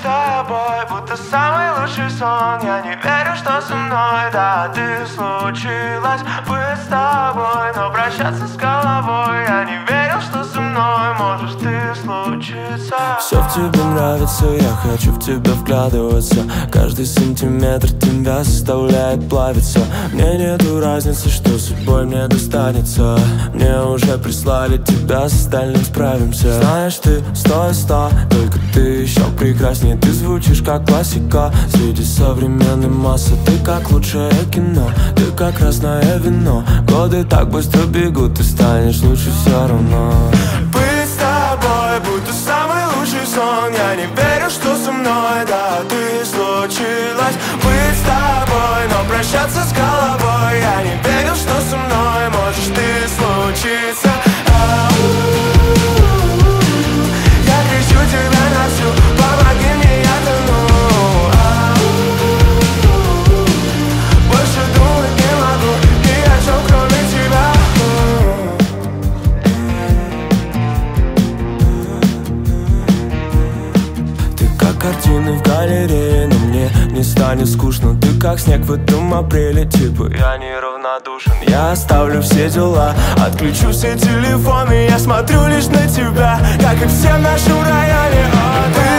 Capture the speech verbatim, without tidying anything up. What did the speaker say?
тобой, будто самый лучший сон. Я не верю, что со мной, да, ты случилось быть с тобой, но прощаться с головой. Я не верил, что со мной можешь ты случиться. Все в тебе нравится, я хочу в тебя вкладываться. Каждый сантиметр тебя заставляет плавиться. Мне нету разницы, что судьбой мне достанется. Мне уже прислали тебя, с остальным справимся. Знаешь, ты сто из ста, только ты еще прекраснее. Ты звучишь как классика среди современной массы. Ты как лучшее кино, ты как красное вино. Годы так быстро бегут, ты станешь лучше все равно. Быть с тобой, будто самый лучший сон. Я не верю, что со мной, да, ты случилось быть с тобой, но прощаться с головой. Я не верил, что со мной можешь ты случиться. Я кричу тебя на всю, помоги мне, я тону. Больше думать не могу ни о чем, кроме тебя. Ты как картины в галерее, но мне не станет скучно. Ты как снег в этом апреле, типа я неравнодушен. Я оставлю все дела, отключу все телефоны. Я смотрю лишь на тебя, как и все в нашем районе. О, ты